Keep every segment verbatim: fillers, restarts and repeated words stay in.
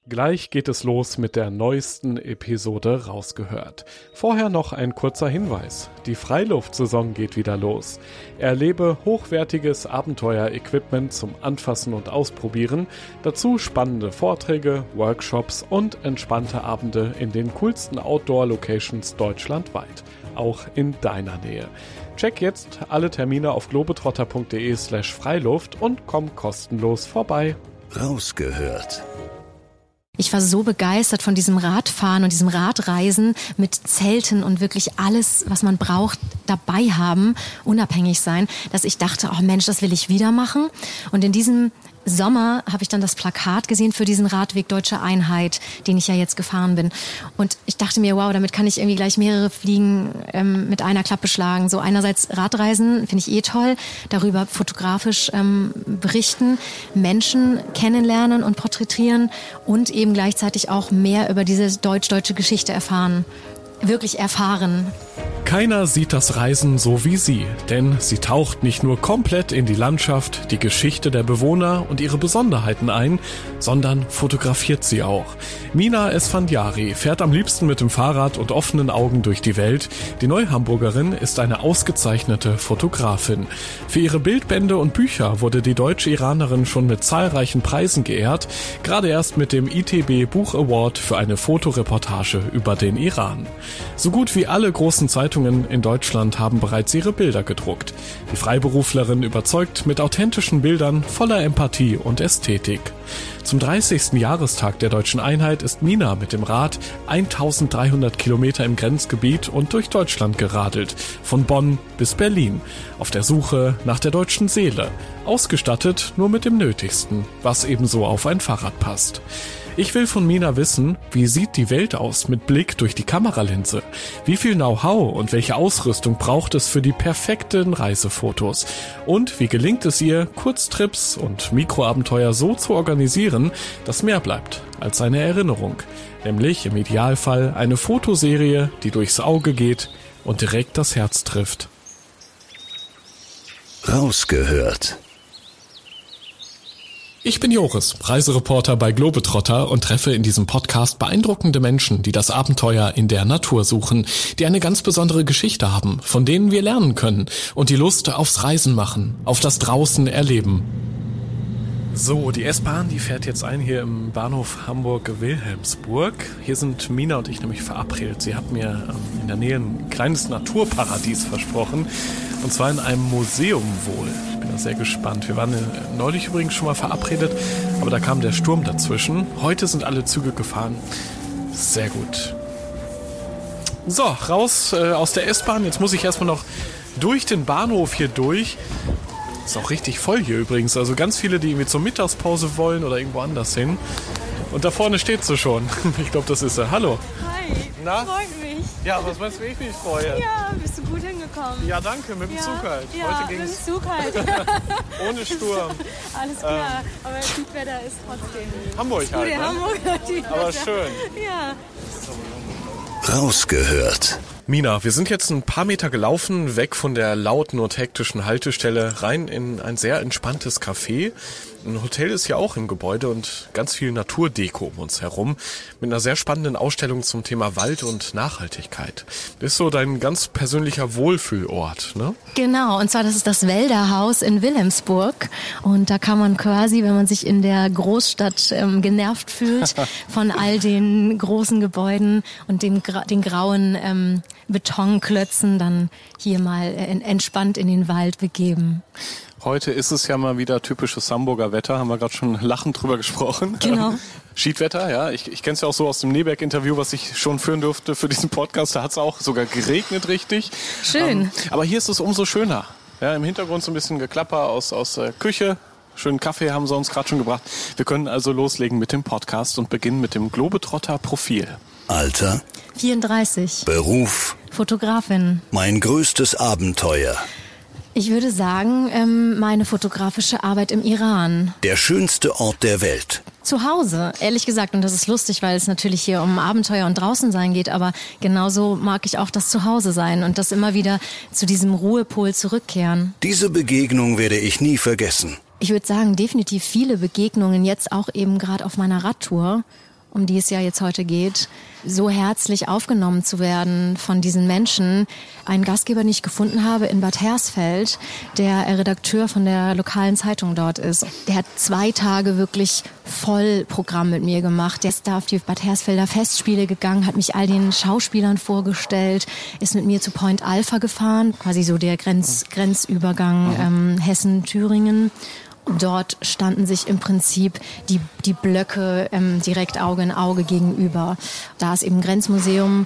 Gleich geht es los mit der neuesten Episode Rausgehört. Vorher noch ein kurzer Hinweis. Die Freiluftsaison geht wieder los. Erlebe hochwertiges Abenteuer-Equipment zum Anfassen und Ausprobieren. Dazu spannende Vorträge, Workshops und entspannte Abende in den coolsten Outdoor-Locations deutschlandweit. Auch in deiner Nähe. Check jetzt alle Termine auf globetrotter.de slash Freiluft und komm kostenlos vorbei. Rausgehört. Ich war so begeistert von diesem Radfahren und diesem Radreisen mit Zelten und wirklich alles, was man braucht, dabei haben, unabhängig sein, dass ich dachte, oh Mensch, das will ich wieder machen. Und in diesem Sommer habe ich dann das Plakat gesehen für diesen Radweg Deutsche Einheit, den ich ja jetzt gefahren bin. Und ich dachte mir, wow, damit kann ich irgendwie gleich mehrere Fliegen ähm, mit einer Klappe schlagen. So einerseits Radreisen finde ich eh toll, darüber fotografisch ähm, berichten, Menschen kennenlernen und porträtieren und eben gleichzeitig auch mehr über diese deutsch-deutsche Geschichte erfahren. Wirklich erfahren. Keiner sieht das Reisen so wie sie, denn sie taucht nicht nur komplett in die Landschaft, die Geschichte der Bewohner und ihre Besonderheiten ein, sondern fotografiert sie auch. Mina Esfandiari fährt am liebsten mit dem Fahrrad und offenen Augen durch die Welt. Die Neuhamburgerin ist eine ausgezeichnete Fotografin. Für ihre Bildbände und Bücher wurde die deutsche Iranerin schon mit zahlreichen Preisen geehrt, gerade erst mit dem I T B Buch Award für eine Fotoreportage über den Iran. So gut wie alle großen Zeitungen in Deutschland haben bereits ihre Bilder gedruckt. Die Freiberuflerin überzeugt mit authentischen Bildern voller Empathie und Ästhetik. Zum dreißigsten Jahrestag der Deutschen Einheit ist Mina mit dem Rad eintausenddreihundert Kilometer im Grenzgebiet und durch Deutschland geradelt, von Bonn bis Berlin, auf der Suche nach der deutschen Seele, ausgestattet nur mit dem Nötigsten, was ebenso auf ein Fahrrad passt. Ich will von Mina wissen, wie sieht die Welt aus mit Blick durch die Kameralinse? Wie viel Know-how und welche Ausrüstung braucht es für die perfekten Reisefotos? Und wie gelingt es ihr, Kurztrips und Mikroabenteuer so zu organisieren, dass mehr bleibt als eine Erinnerung? Nämlich im Idealfall eine Fotoserie, die durchs Auge geht und direkt das Herz trifft. Rausgehört. Ich bin Joris, Reisereporter bei Globetrotter und treffe in diesem Podcast beeindruckende Menschen, die das Abenteuer in der Natur suchen, die eine ganz besondere Geschichte haben, von denen wir lernen können und die Lust aufs Reisen machen, auf das Draußen erleben. So, die S-Bahn, die fährt jetzt ein hier im Bahnhof Hamburg-Wilhelmsburg. Hier sind Mina und ich nämlich verabredet. Sie hat mir ähm, in der Nähe ein kleines Naturparadies versprochen. Und zwar in einem Museum wohl. Ich bin da sehr gespannt. Wir waren neulich übrigens schon mal verabredet, aber da kam der Sturm dazwischen. Heute sind alle Züge gefahren. Sehr gut. So, raus äh, aus der S-Bahn. Jetzt muss ich erstmal noch durch den Bahnhof hier durch. Ist auch richtig voll hier übrigens. Also ganz viele, die irgendwie zur Mittagspause wollen oder irgendwo anders hin. Und da vorne steht sie schon. Ich glaube, das ist sie. Hallo. Hi. Na? Freut mich. Ja, was meinst du, wie ich mich freue? Ja, bist du gut hingekommen. Ja, danke, mit dem ja. Zug halt. Ja, Heute ging's mit dem Zug halt. ohne Sturm. Alles klar, ähm. aber das Wetter ist trotzdem... Hamburg halt, Gute ne? Hamburg. Aber schön. Ja. Rausgehört. Mina, wir sind jetzt ein paar Meter gelaufen, weg von der lauten und hektischen Haltestelle, rein in ein sehr entspanntes Café. Ein Hotel ist ja auch im Gebäude und ganz viel Naturdeko um uns herum, mit einer sehr spannenden Ausstellung zum Thema Wald und Nachhaltigkeit. Das ist so dein ganz persönlicher Wohlfühlort, ne? Genau, und zwar das ist das Wälderhaus in Wilhelmsburg. Und da kann man quasi, wenn man sich in der Großstadt ähm, genervt fühlt, von all den großen Gebäuden und dem gra- den grauen ähm, Betonklötzen, dann hier mal äh, entspannt in den Wald begeben. Heute ist es ja mal wieder typisches Hamburger Wetter, haben wir gerade schon lachend drüber gesprochen. Genau. Schiedwetter, ja. Ich, ich kenne es ja auch so aus dem Neberg-Interview, was ich schon führen durfte für diesen Podcast. Da hat es auch sogar geregnet, richtig. Schön. Ähm, aber hier ist es umso schöner. Ja, im Hintergrund so ein bisschen Geklapper aus, aus der Küche. Schönen Kaffee haben sie uns gerade schon gebracht. Wir können also loslegen mit dem Podcast und beginnen mit dem Globetrotter-Profil. Alter. vierunddreißig. Beruf. Fotografin. Mein größtes Abenteuer. Ich würde sagen, ähm, meine fotografische Arbeit im Iran. Der schönste Ort der Welt. Zu Hause, ehrlich gesagt. Und das ist lustig, weil es natürlich hier um Abenteuer und draußen sein geht. Aber genauso mag ich auch das Zuhause sein und das immer wieder zu diesem Ruhepol zurückkehren. Diese Begegnung werde ich nie vergessen. Ich würde sagen, definitiv viele Begegnungen, jetzt auch eben gerade auf meiner Radtour. um die es ja jetzt heute geht, so herzlich aufgenommen zu werden von diesen Menschen. Einen Gastgeber, den ich gefunden habe in Bad Hersfeld, der Redakteur von der lokalen Zeitung dort ist. Der hat zwei Tage wirklich Vollprogramm mit mir gemacht. Der ist da auf die Bad Hersfelder Festspiele gegangen, hat mich all den Schauspielern vorgestellt, ist mit mir zu Point Alpha gefahren, quasi so der Grenz, Grenzübergang ähm, Hessen-Thüringen. Dort standen sich im Prinzip die, die Blöcke ähm, direkt Auge in Auge gegenüber. Da ist eben ein Grenzmuseum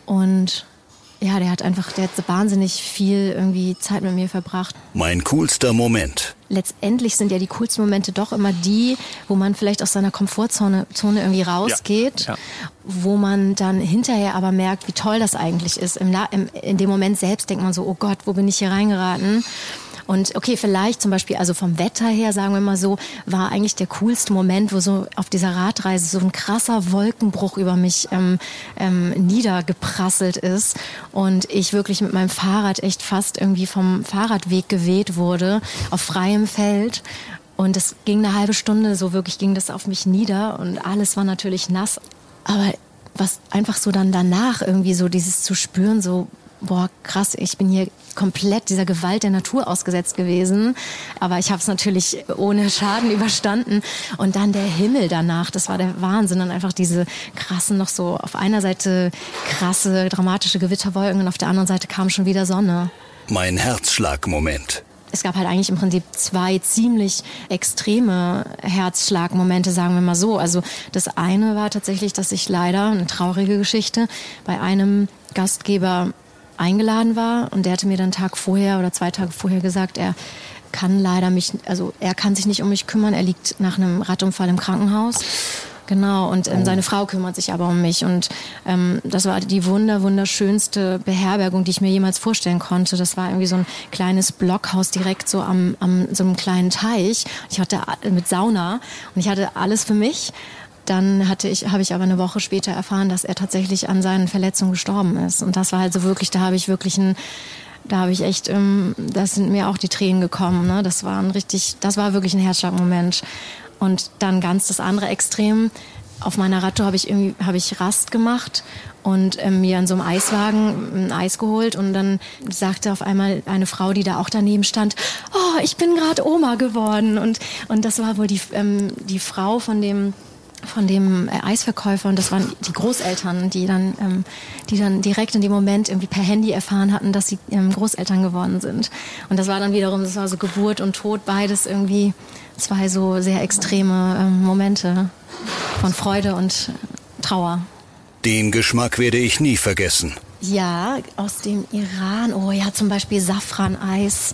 und ja, der hat einfach, der hat so wahnsinnig viel irgendwie Zeit mit mir verbracht. Mein coolster Moment. Letztendlich sind ja die coolsten Momente doch immer die, wo man vielleicht aus seiner Komfortzone Zone irgendwie rausgeht, ja, ja. wo man dann hinterher aber merkt, wie toll das eigentlich ist. Im, im, in dem Moment selbst denkt man so, oh Gott, wo bin ich hier reingeraten? Und okay, vielleicht zum Beispiel, also vom Wetter her, sagen wir mal so, war eigentlich der coolste Moment, wo so auf dieser Radreise so ein krasser Wolkenbruch über mich ähm, ähm, niedergeprasselt ist und ich wirklich mit meinem Fahrrad echt fast irgendwie vom Fahrradweg geweht wurde, auf freiem Feld. Und es ging eine halbe Stunde, so wirklich ging das auf mich nieder und alles war natürlich nass. Aber was einfach so dann danach irgendwie so dieses zu spüren, so boah, krass, ich bin hier komplett dieser Gewalt der Natur ausgesetzt gewesen. Aber ich habe es natürlich ohne Schaden überstanden. Und dann der Himmel danach, das war der Wahnsinn. Dann einfach diese krassen, noch so auf einer Seite krasse, dramatische Gewitterwolken und auf der anderen Seite kam schon wieder Sonne. Mein Herzschlagmoment. Es gab halt eigentlich im Prinzip zwei ziemlich extreme Herzschlagmomente, sagen wir mal so. Also das eine war tatsächlich, dass ich leider, eine traurige Geschichte, bei einem Gastgeber eingeladen war und der hatte mir dann einen Tag vorher oder zwei Tage vorher gesagt, er kann leider mich, also er kann sich nicht um mich kümmern, er liegt nach einem Radunfall im Krankenhaus. Genau, und ähm, seine Frau kümmert sich aber um mich und ähm, das war die wunder, wunderschönste Beherbergung, die ich mir jemals vorstellen konnte. Das war irgendwie so ein kleines Blockhaus direkt so am, am so einem kleinen Teich. Ich hatte mit Sauna und ich hatte alles für mich. Dann hatte ich, habe ich aber eine Woche später erfahren, dass er tatsächlich an seinen Verletzungen gestorben ist. Und das war halt so wirklich, da habe ich wirklich ein, da habe ich echt, ähm, da sind mir auch die Tränen gekommen. Ne? Das war ein richtig, das war wirklich ein Herzschlagmoment. Und dann ganz das andere Extrem. Auf meiner Radtour habe ich irgendwie, habe ich Rast gemacht und ähm, mir in so einem Eiswagen ein Eis geholt. Und dann sagte auf einmal eine Frau, die da auch daneben stand, oh, ich bin gerade Oma geworden. Und, und das war wohl die, ähm, die Frau von dem, von dem Eisverkäufer und das waren die Großeltern, die dann, ähm, die dann direkt in dem Moment irgendwie per Handy erfahren hatten, dass sie ähm, Großeltern geworden sind. Und das war dann wiederum, das war so Geburt und Tod, beides irgendwie zwei so sehr extreme ähm, Momente von Freude und Trauer. Den Geschmack werde ich nie vergessen. Ja, aus dem Iran, oh ja, zum Beispiel Safraneis.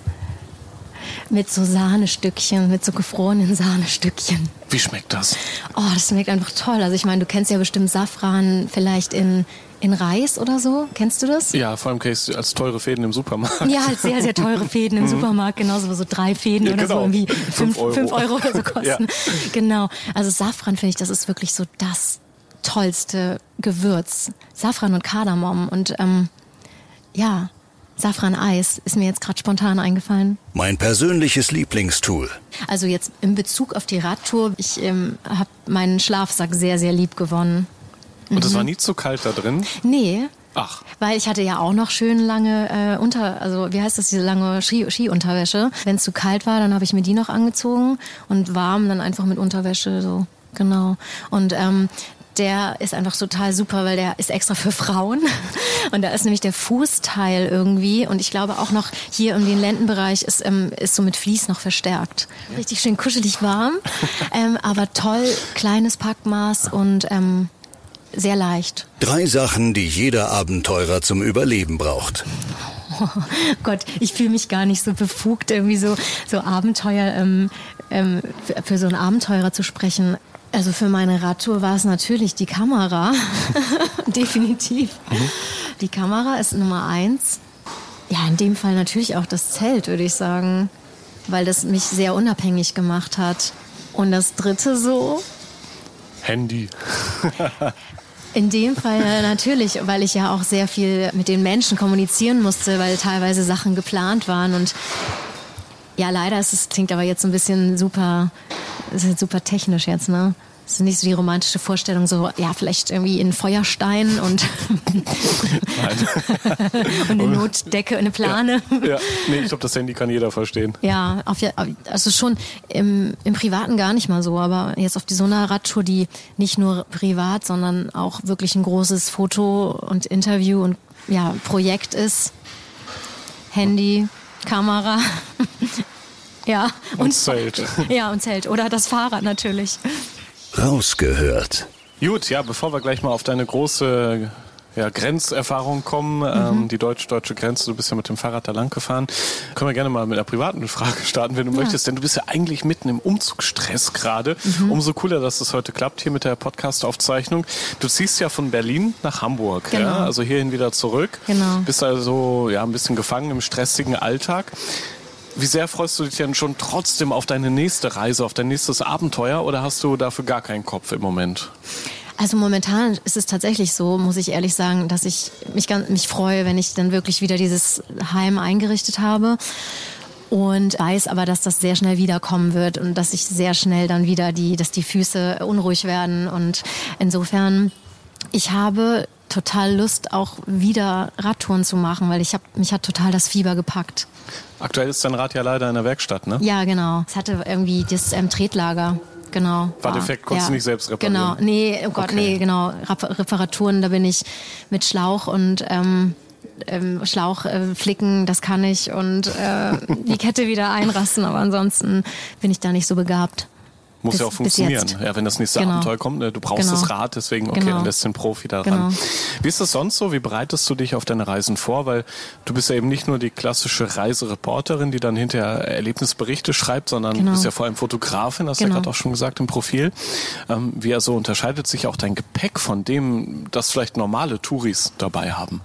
Mit so Sahnestückchen, mit so gefrorenen Sahnestückchen. Wie schmeckt das? Oh, das schmeckt einfach toll. Also ich meine, du kennst ja bestimmt Safran vielleicht in, in Reis oder so. Kennst du das? Ja, vor allem kennst du als teure Fäden im Supermarkt. Ja, halt sehr, sehr teure Fäden im Supermarkt. Genauso so drei Fäden ja, oder genau. so irgendwie fünf, Euro. fünf Euro oder so kosten. Ja. Genau. Also Safran finde ich, das ist wirklich so das tollste Gewürz. Safran und Kardamom und ähm, ja... Safraneis ist mir jetzt gerade spontan eingefallen. Mein persönliches Lieblingstool. Also jetzt in Bezug auf die Radtour, ich ähm, habe meinen Schlafsack sehr, sehr lieb gewonnen. Und es mhm. war nie zu kalt da drin? Nee. Ach. Weil ich hatte ja auch noch schön lange äh, unter, also wie heißt das, diese lange Ski, Skiunterwäsche. Wenn es zu kalt war, dann habe ich mir die noch angezogen und warm dann einfach mit Unterwäsche so. Genau. Und ähm, der ist einfach total super, weil der ist extra für Frauen. Und da ist nämlich der Fußteil irgendwie. Und ich glaube auch noch hier um den Lendenbereich ist, ähm, ist so mit Vlies noch verstärkt. Richtig schön kuschelig warm, ähm, aber toll, kleines Packmaß und ähm, sehr leicht. Drei Sachen, die jeder Abenteurer zum Überleben braucht. Oh Gott, ich fühle mich gar nicht so befugt, irgendwie so, so Abenteuer, ähm, ähm, für, für so einen Abenteurer zu sprechen. Also für meine Radtour war es natürlich die Kamera, definitiv. Mhm. Die Kamera ist Nummer eins. Ja, in dem Fall natürlich auch das Zelt, würde ich sagen, weil das mich sehr unabhängig gemacht hat. Und das dritte so? Handy. In dem Fall natürlich, weil ich ja auch sehr viel mit den Menschen kommunizieren musste, weil teilweise Sachen geplant waren. Und ja, leider ist es, klingt aber jetzt ein bisschen super, ist super technisch jetzt, ne? Es ist nicht so die romantische Vorstellung, so, ja, vielleicht irgendwie in Feuerstein und, und eine Notdecke, eine Plane. Ja, ja. Nee, ich glaube, das Handy kann jeder verstehen. Ja, auf, also schon im, im Privaten gar nicht mal so, aber jetzt auf die so einer Radtour, die nicht nur privat, sondern auch wirklich ein großes Foto- und Interview- und ja, Projekt ist. Handy, Kamera. Ja, und, und Zelt. Ja, und Zelt. Oder das Fahrrad natürlich. Rausgehört. Gut, ja, bevor wir gleich mal auf deine große ja, Grenzerfahrung kommen, mhm. ähm, die deutsch-deutsche Grenze, du bist ja mit dem Fahrrad da lang gefahren, können wir gerne mal mit einer privaten Frage starten, wenn du ja. möchtest, denn du bist ja eigentlich mitten im Umzugsstress gerade. Mhm. Umso cooler, dass es heute klappt hier mit der Podcast-Aufzeichnung. Du ziehst ja von Berlin nach Hamburg, genau. ja? Also hierhin wieder zurück. Genau. Bist also ja, ein bisschen gefangen im stressigen Alltag. Wie sehr freust du dich denn schon trotzdem auf deine nächste Reise, auf dein nächstes Abenteuer, oder hast du dafür gar keinen Kopf im Moment? Also momentan ist es tatsächlich so, muss ich ehrlich sagen, dass ich mich, ganz, mich freue, wenn ich dann wirklich wieder dieses Heim eingerichtet habe. Und weiß aber, dass das sehr schnell wiederkommen wird und dass ich sehr schnell dann wieder die, dass die Füße unruhig werden. Und insofern, ich habe total Lust, auch wieder Radtouren zu machen, weil ich hab, mich hat total das Fieber gepackt. Aktuell ist dein Rad ja leider in der Werkstatt, ne? Ja, genau. Es hatte irgendwie das ähm, Tretlager. Genau. War defekt, konntest ja. du nicht selbst reparieren? Genau, nee, oh Gott, okay. nee, genau. Reparaturen, da bin ich mit Schlauch und ähm, ähm, Schlauch äh, flicken, das kann ich und äh, die Kette wieder einrasten, aber ansonsten bin ich da nicht so begabt. Muss bis, ja auch funktionieren, ja, wenn das nächste genau. Abenteuer kommt. Ne? Du brauchst genau. das Rad, deswegen, okay, genau. dann lässt den Profi da genau. ran. Wie ist das sonst so? Wie bereitest du dich auf deine Reisen vor? Weil du bist ja eben nicht nur die klassische Reisereporterin, die dann hinterher Erlebnisberichte schreibt, sondern genau. du bist ja vor allem Fotografin, hast du genau. ja gerade auch schon gesagt im Profil. Ähm, wie also unterscheidet sich auch dein Gepäck von dem, das vielleicht normale Touris dabei haben?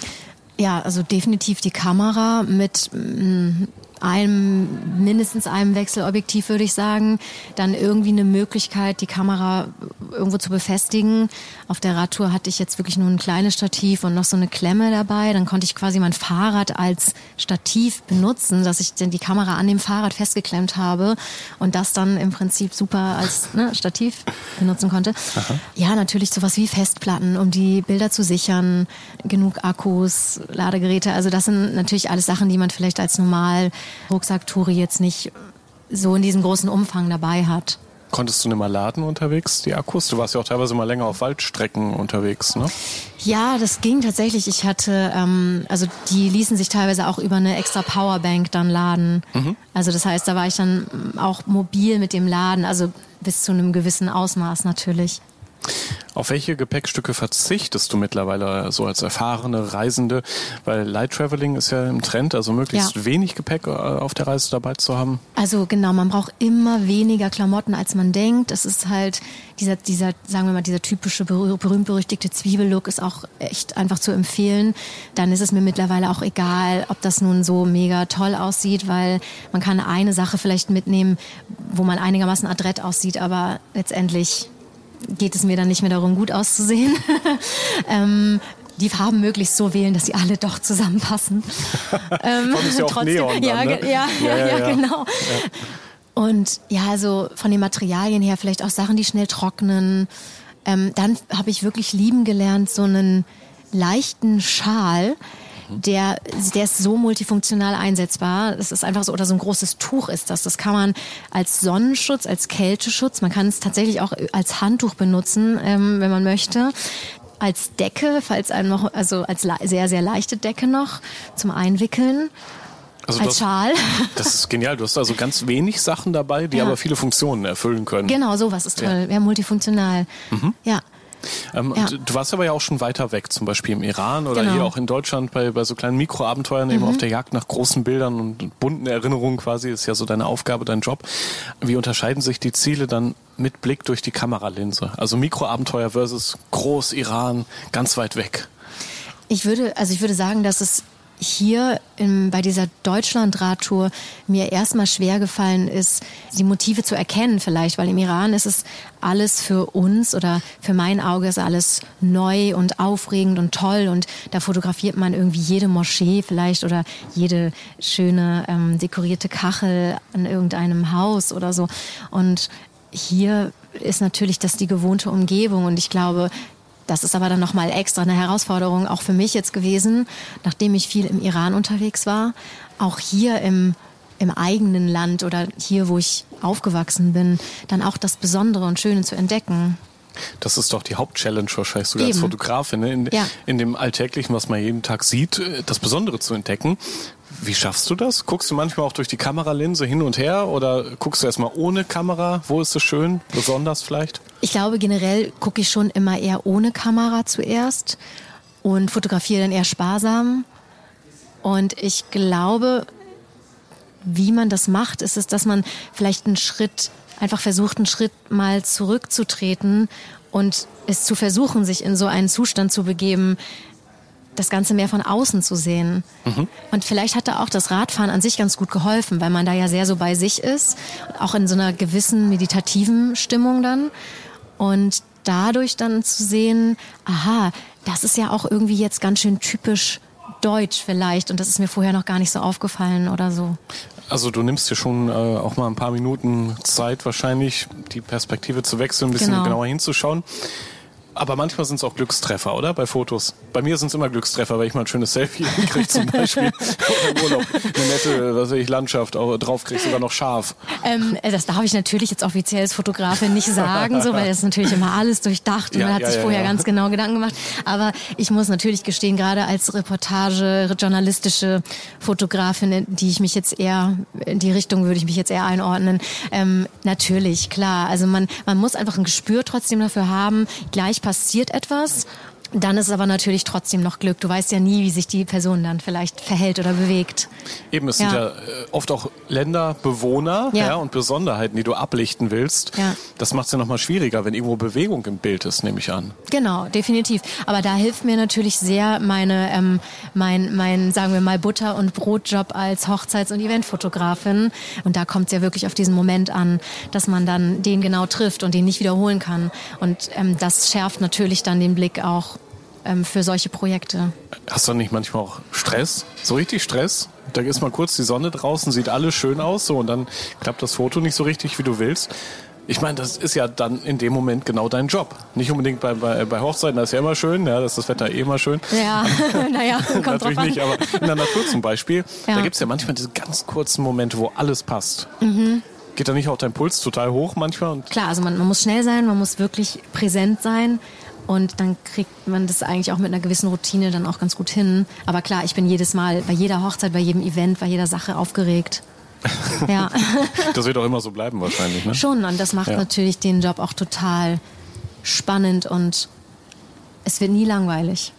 Ja, also definitiv die Kamera mit mh, einem, mindestens einem Wechselobjektiv, würde ich sagen. Dann irgendwie eine Möglichkeit, die Kamera irgendwo zu befestigen. Auf der Radtour hatte ich jetzt wirklich nur ein kleines Stativ und noch so eine Klemme dabei. Dann konnte ich quasi mein Fahrrad als Stativ benutzen, dass ich dann die Kamera an dem Fahrrad festgeklemmt habe und das dann im Prinzip super als ne, Stativ benutzen konnte. Aha. Ja, natürlich sowas wie Festplatten, um die Bilder zu sichern, genug Akkus, Ladegeräte. Also das sind natürlich alles Sachen, die man vielleicht als normal Rucksacktouri jetzt nicht so in diesem großen Umfang dabei hat. Konntest du nicht mal laden unterwegs, die Akkus? Du warst ja auch teilweise mal länger auf Waldstrecken unterwegs, ne? Ja, das ging tatsächlich. Ich hatte, ähm, also die ließen sich teilweise auch über eine extra Powerbank dann laden. Mhm. Also das heißt, da war ich dann auch mobil mit dem Laden, also bis zu einem gewissen Ausmaß natürlich. Auf welche Gepäckstücke verzichtest du mittlerweile so als erfahrene Reisende? Weil Light Traveling ist ja im Trend, also möglichst ja. wenig Gepäck auf der Reise dabei zu haben. Also genau, man braucht immer weniger Klamotten, als man denkt. Es ist halt dieser, dieser, sagen wir mal, dieser typische berühmt-berüchtigte Zwiebellook ist auch echt einfach zu empfehlen. Dann ist es mir mittlerweile auch egal, ob das nun so mega toll aussieht, weil man kann eine Sache vielleicht mitnehmen, wo man einigermaßen adrett aussieht, aber letztendlich geht es mir dann nicht mehr darum, gut auszusehen. ähm, die Farben möglichst so wählen, dass sie alle doch zusammenpassen. ähm, ist ja auch trotzdem, Neon dann, ja, ne? ja, ja, ja, ja, genau. Ja. Und ja, also von den Materialien her vielleicht auch Sachen, die schnell trocknen. Ähm, dann habe ich wirklich lieben gelernt, so einen leichten Schal, Der, der ist so multifunktional einsetzbar. Das ist einfach so, oder so ein großes Tuch ist das. Das kann man als Sonnenschutz, als Kälteschutz, man kann es tatsächlich auch als Handtuch benutzen, ähm, wenn man möchte. Als Decke, falls einem noch, also als sehr, sehr leichte Decke noch zum Einwickeln. Also als das, Schal. Das ist genial. Du hast also ganz wenig Sachen dabei, die ja. aber viele Funktionen erfüllen können. Genau, sowas ist toll. Ja, ja multifunktional. Mhm. Ja. Ähm, ja. Du warst aber ja auch schon weiter weg, zum Beispiel im Iran oder genau. hier auch in Deutschland bei, bei so kleinen Mikroabenteuern, mhm. eben auf der Jagd nach großen Bildern und bunten Erinnerungen quasi, ist ja so deine Aufgabe, dein Job. Wie unterscheiden sich die Ziele dann mit Blick durch die Kameralinse? Also Mikroabenteuer versus Groß-Iran, ganz weit weg. Ich würde, also ich würde sagen, dass es hier in, bei dieser Deutschland-Radtour mir erstmal schwer gefallen ist, die Motive zu erkennen vielleicht, weil im Iran ist es alles für uns oder für mein Auge ist alles neu und aufregend und toll und da fotografiert man irgendwie jede Moschee vielleicht oder jede schöne ähm, dekorierte Kachel an irgendeinem Haus oder so und hier ist natürlich das die gewohnte Umgebung. Und ich glaube, das ist aber dann nochmal extra eine Herausforderung auch für mich jetzt gewesen, nachdem ich viel im Iran unterwegs war, auch hier im, im eigenen Land oder hier, wo ich aufgewachsen bin, dann auch das Besondere und Schöne zu entdecken. Das ist doch die Hauptchallenge wahrscheinlich sogar als Eben. Fotografin, ne? in, Ja. in dem Alltäglichen, was man jeden Tag sieht, das Besondere zu entdecken. Wie schaffst du das? Guckst du manchmal auch durch die Kameralinse hin und her oder guckst du erstmal ohne Kamera? Wo ist es schön, besonders vielleicht? Ich glaube, generell gucke ich schon immer eher ohne Kamera zuerst und fotografiere dann eher sparsam. Und ich glaube, wie man das macht, ist es, dass man vielleicht einen Schritt, einfach versucht, einen Schritt mal zurückzutreten und es zu versuchen, sich in so einen Zustand zu begeben, das Ganze mehr von außen zu sehen. Mhm. Und vielleicht hat da auch das Radfahren an sich ganz gut geholfen, weil man da ja sehr so bei sich ist, auch in so einer gewissen meditativen Stimmung dann. Und dadurch dann zu sehen, aha, das ist ja auch irgendwie jetzt ganz schön typisch deutsch vielleicht und das ist mir vorher noch gar nicht so aufgefallen oder so. Also du nimmst dir schon äh, auch mal ein paar Minuten Zeit wahrscheinlich, die Perspektive zu wechseln, ein bisschen Genau. genauer hinzuschauen. Aber manchmal sind es auch Glückstreffer, oder? Bei Fotos. Bei mir sind es immer Glückstreffer, weil ich mal ein schönes Selfie kriege zum Beispiel. Oder im Urlaub eine nette, was weiß ich, Landschaft auch drauf kriege, sogar noch scharf. Ähm, das darf ich natürlich jetzt offiziell als Fotografin nicht sagen, so, weil das ist natürlich immer alles durchdacht und Ja, man hat ja, sich ja, vorher ja. ganz genau Gedanken gemacht. Aber ich muss natürlich gestehen, gerade als Reportage, journalistische Fotografin, die ich mich jetzt eher, in die Richtung würde ich mich jetzt eher einordnen, ähm, natürlich, klar. Also man, man muss einfach ein Gespür trotzdem dafür haben, gleich passiert etwas. Dann ist es aber natürlich trotzdem noch Glück. Du weißt ja nie, wie sich die Person dann vielleicht verhält oder bewegt. Eben, es Ja. sind ja äh, oft auch Länderbewohner Ja. ja, und Besonderheiten, die du ablichten willst. Ja. Das macht es ja nochmal schwieriger, wenn irgendwo Bewegung im Bild ist, nehme ich an. Genau, definitiv. Aber da hilft mir natürlich sehr meine, ähm, mein, mein, sagen wir mal, Butter- und Brotjob als Hochzeits- und Eventfotografin. Und da kommt es ja wirklich auf diesen Moment an, dass man dann den genau trifft und den nicht wiederholen kann. Und ähm, das schärft natürlich dann den Blick auch ähm, für solche Projekte. Hast du nicht manchmal auch Stress? So richtig Stress? Da ist mal kurz die Sonne draußen, sieht alles schön aus, so, und dann klappt das Foto nicht so richtig, wie du willst. Ich meine, das ist ja dann in dem Moment genau dein Job. Nicht unbedingt bei, bei, bei Hochzeiten, das ist ja immer schön, ja, das ist das Wetter eh immer schön. Ja, naja, kommt drauf Natürlich an. nicht, aber in der Natur zum Beispiel, Ja. da gibt es ja manchmal diese ganz kurzen Momente, wo alles passt. Mhm. Geht da nicht auch dein Puls total hoch manchmal? Und Klar, also man, man muss schnell sein, man muss wirklich präsent sein und dann kriegt man das eigentlich auch mit einer gewissen Routine dann auch ganz gut hin. Aber klar, ich bin jedes Mal bei jeder Hochzeit, bei jedem Event, bei jeder Sache aufgeregt. Ja, das wird auch immer so bleiben wahrscheinlich, ne? schon. Und das macht Ja. natürlich den Job auch total spannend und es wird nie langweilig.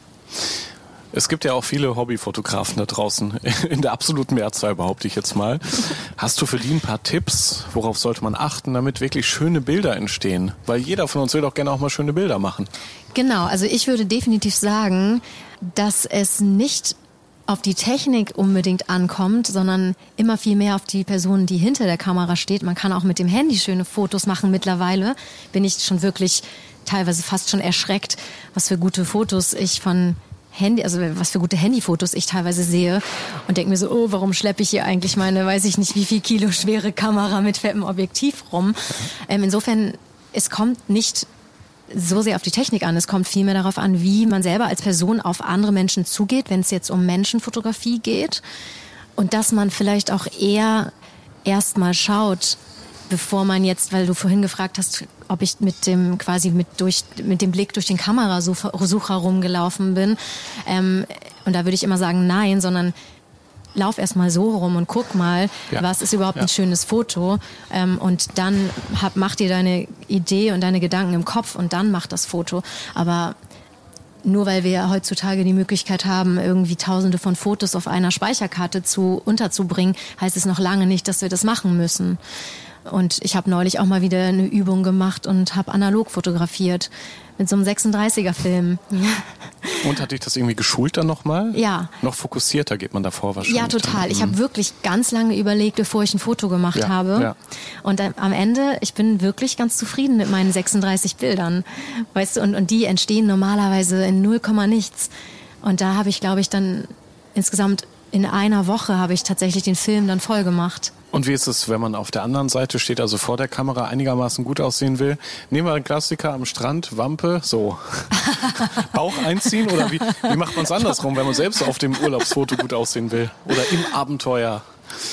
Es gibt ja auch viele Hobbyfotografen da draußen, in der absoluten Mehrzahl behaupte ich jetzt mal. Hast du für die ein paar Tipps, worauf sollte man achten, damit wirklich schöne Bilder entstehen? Weil jeder von uns will doch gerne auch mal schöne Bilder machen. Genau, also ich würde definitiv sagen, dass es nicht auf die Technik unbedingt ankommt, sondern immer viel mehr auf die Person, die hinter der Kamera steht. Man kann auch mit dem Handy schöne Fotos machen. Mittlerweile bin ich schon wirklich teilweise fast schon erschreckt, was für gute Fotos ich von Handy, also was für gute Handyfotos ich teilweise sehe und denke mir so, oh, warum schleppe ich hier eigentlich meine, weiß ich nicht, wie viel Kilo schwere Kamera mit fettem Objektiv rum. Ähm, insofern, es kommt nicht so sehr auf die Technik an. Es kommt vielmehr darauf an, wie man selber als Person auf andere Menschen zugeht, wenn es jetzt um Menschenfotografie geht. Und dass man vielleicht auch eher erstmal schaut, bevor man jetzt, weil du vorhin gefragt hast, ob ich mit dem quasi mit durch mit dem Blick durch den Kamerasucher rumgelaufen bin. Ähm, und da würde ich immer sagen, nein, sondern lauf erst mal so rum und guck mal, Ja. was ist überhaupt Ja. ein schönes Foto. Ähm, und dann hab, mach dir deine Idee und deine Gedanken im Kopf und dann mach das Foto. Aber nur weil wir heutzutage die Möglichkeit haben, irgendwie tausende von Fotos auf einer Speicherkarte zu unterzubringen, heißt es noch lange nicht, dass wir das machen müssen. Und ich habe neulich auch mal wieder eine Übung gemacht und habe analog fotografiert mit so einem sechsunddreißiger Film. Und hat dich das irgendwie geschult dann nochmal? Ja. Noch fokussierter geht man davor wahrscheinlich. Ja, total. Dann. Ich habe wirklich ganz lange überlegt, bevor ich ein Foto gemacht Ja, habe. ja. Und dann, am Ende, ich bin wirklich ganz zufrieden mit meinen sechsunddreißig Bildern. Weißt du, und, und die entstehen normalerweise in null Komma nichts. Und da habe ich, glaube ich, dann insgesamt in einer Woche habe ich tatsächlich den Film dann voll gemacht. Und wie ist es, wenn man auf der anderen Seite steht, also vor der Kamera einigermaßen gut aussehen will? Nehmen wir einen Klassiker am Strand, Wampe, so. Bauch einziehen oder wie, wie macht man es andersrum, wenn man selbst auf dem Urlaubsfoto gut aussehen will? Oder im Abenteuer?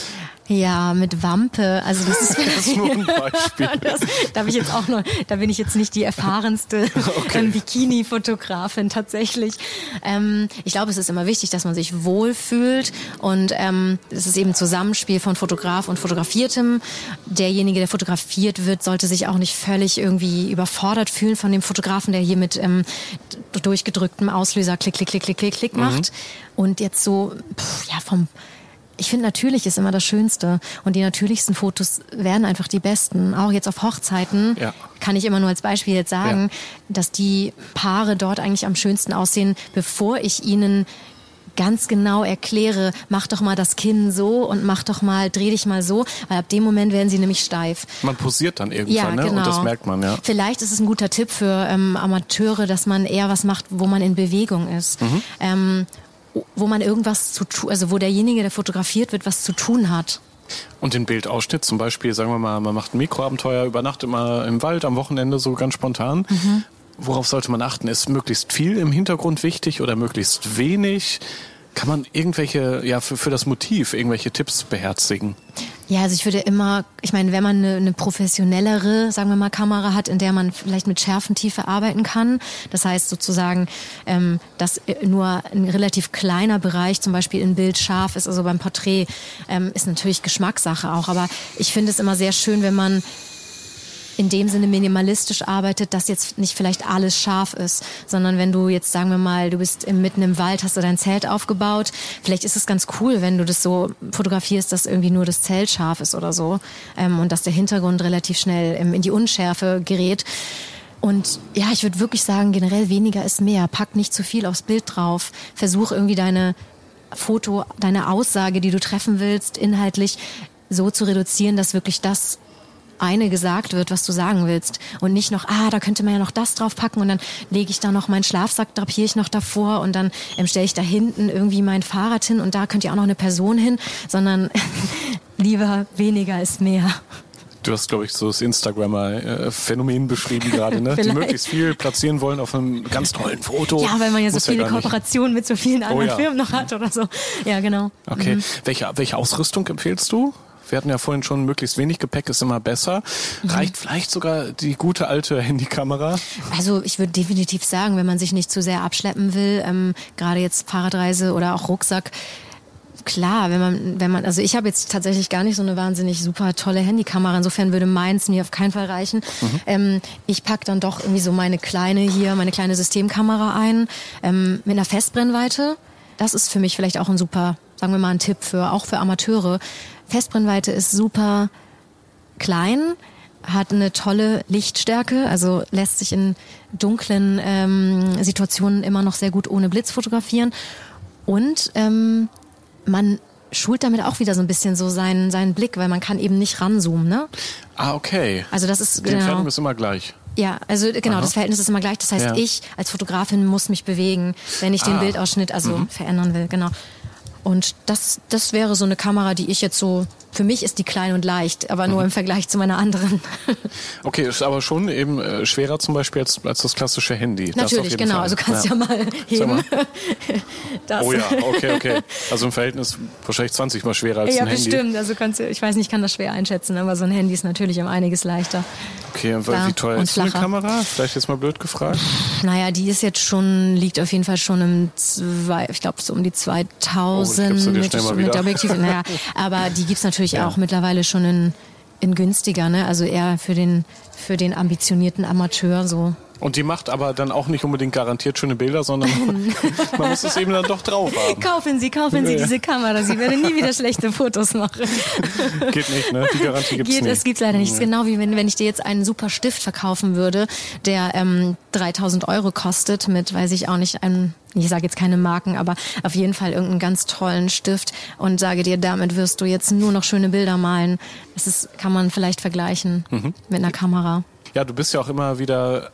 Ja, mit Wampe. Also das ist, das ist nur ein Beispiel. Das, da bin ich jetzt auch noch, da bin ich jetzt nicht die erfahrenste okay. ähm, Bikini-Fotografin tatsächlich. Ähm, ich glaube, es ist immer wichtig, dass man sich wohlfühlt und ähm, es ist eben ein Zusammenspiel von Fotograf und Fotografiertem. Derjenige, der fotografiert wird, sollte sich auch nicht völlig irgendwie überfordert fühlen von dem Fotografen, der hier mit ähm, durchgedrücktem Auslöser klick, klick, klick, klick, klick, klick macht. Mhm. Und jetzt so, pff, ja, vom Ich finde, natürlich ist immer das Schönste und die natürlichsten Fotos werden einfach die besten. Auch jetzt auf Hochzeiten ja. kann ich immer nur als Beispiel jetzt sagen, ja. dass die Paare dort eigentlich am schönsten aussehen, bevor ich ihnen ganz genau erkläre, mach doch mal das Kinn so und mach doch mal, dreh dich mal so, weil ab dem Moment werden sie nämlich steif. Man posiert dann irgendwann, ja, ne? Genau. Und das merkt man, ja. Vielleicht ist es ein guter Tipp für ähm, Amateure, dass man eher was macht, wo man in Bewegung ist. Mhm. Ähm, wo man irgendwas zu tun, also wo derjenige, der fotografiert wird, was zu tun hat. Und den Bildausschnitt zum Beispiel, sagen wir mal, man macht ein Mikroabenteuer, übernachtet mal im Wald am Wochenende so ganz spontan. Mhm. Worauf sollte man achten? Ist möglichst viel im Hintergrund wichtig oder möglichst wenig? Kann man irgendwelche, ja, für, für das Motiv irgendwelche Tipps beherzigen? Ja, also ich würde immer, ich meine, wenn man eine, eine professionellere, sagen wir mal, Kamera hat, in der man vielleicht mit Schärfentiefe arbeiten kann, das heißt sozusagen, ähm, dass nur ein relativ kleiner Bereich zum Beispiel im Bild scharf ist, also beim Porträt, ähm, ist natürlich Geschmackssache auch, aber ich finde es immer sehr schön, wenn man in dem Sinne minimalistisch arbeitet, dass jetzt nicht vielleicht alles scharf ist, sondern wenn du jetzt, sagen wir mal, du bist mitten im Wald, hast du dein Zelt aufgebaut, vielleicht ist es ganz cool, wenn du das so fotografierst, dass irgendwie nur das Zelt scharf ist oder so ähm, und dass der Hintergrund relativ schnell ähm, in die Unschärfe gerät. Und ja, ich würde wirklich sagen, generell weniger ist mehr. Pack nicht zu viel aufs Bild drauf. Versuch irgendwie deine Foto, deine Aussage, die du treffen willst, inhaltlich so zu reduzieren, dass wirklich das eine gesagt wird, was du sagen willst und nicht noch, ah, da könnte man ja noch das drauf packen und dann lege ich da noch meinen Schlafsack, drapiere ich noch davor und dann ähm, stelle ich da hinten irgendwie mein Fahrrad hin und da könnte ja auch noch eine Person hin, sondern lieber weniger ist mehr. Du hast, glaube ich, so das Instagrammer-Phänomen beschrieben gerade, ne? Die möglichst viel platzieren wollen auf einem ganz tollen Foto. Ja, weil man ja so Muss viele ja Kooperationen mit so vielen anderen oh, ja. Firmen noch hat oder so. Ja, genau. Okay. Mhm. Welche, welche Ausrüstung empfehlst du? Wir hatten ja vorhin schon, möglichst wenig Gepäck ist immer besser. Mhm. Reicht vielleicht sogar die gute alte Handykamera? Also ich würde definitiv sagen, wenn man sich nicht zu sehr abschleppen will, ähm, gerade jetzt Fahrradreise oder auch Rucksack, klar, wenn man, wenn man, also ich habe jetzt tatsächlich gar nicht so eine wahnsinnig super tolle Handykamera, insofern würde meins mir auf keinen Fall reichen. Mhm. Ähm, ich pack dann doch irgendwie so meine kleine hier, meine kleine Systemkamera ein, ähm, mit einer Festbrennweite. Das ist für mich vielleicht auch ein super, sagen wir mal, ein Tipp für, auch für Amateure. Festbrennweite ist super klein, hat eine tolle Lichtstärke, also lässt sich in dunklen ähm, Situationen immer noch sehr gut ohne Blitz fotografieren. Und ähm, man schult damit auch wieder so ein bisschen so seinen, seinen Blick, weil man kann eben nicht ranzoomen, ne? Ah, okay. Also das ist, Die genau. Entfernung ist immer gleich. Ja, also genau, Aha. das Verhältnis ist immer gleich. Das heißt, ja. ich als Fotografin muss mich bewegen, wenn ich den ah. Bildausschnitt also mhm. verändern will, genau. Und das, das wäre so eine Kamera, die ich jetzt so, für mich ist die klein und leicht, aber nur mhm. im Vergleich zu meiner anderen. Okay, ist aber schon eben äh, schwerer zum Beispiel als, als das klassische Handy. Natürlich, genau. Fall. Also kannst ja, ja mal heben. Mal. Das. Oh ja, okay, okay. Also im Verhältnis wahrscheinlich zwanzig mal schwerer als ja, ein Handy. Ja, bestimmt. Also kannst du, ich weiß nicht, ich kann das schwer einschätzen, aber so ein Handy ist natürlich um einiges leichter. Okay, und ja, wie teuer ist eine Kamera? Vielleicht jetzt mal blöd gefragt. Naja, die ist jetzt schon, liegt auf jeden Fall schon im zwei, ich glaube so um die zweitausend oh, mit, mit Objektiv. Naja, aber die gibt's natürlich ja. auch mittlerweile schon in, in günstiger, ne? Also eher für den, für den ambitionierten Amateur so. Und die macht aber dann auch nicht unbedingt garantiert schöne Bilder, sondern man muss es eben dann doch drauf haben. Kaufen Sie, kaufen Sie ja. diese Kamera. Sie werden nie wieder schlechte Fotos machen. Geht nicht, ne? Die Garantie gibt's Geht, nicht. Es gibt leider nichts. Nee. Genau wie wenn, wenn ich dir jetzt einen super Stift verkaufen würde, der ähm, dreitausend Euro kostet mit, weiß ich auch nicht, einem, ich sage jetzt keine Marken, aber auf jeden Fall irgendeinen ganz tollen Stift und sage dir, damit wirst du jetzt nur noch schöne Bilder malen. Das ist, kann man vielleicht vergleichen mhm. mit einer Kamera. Ja, du bist ja auch immer wieder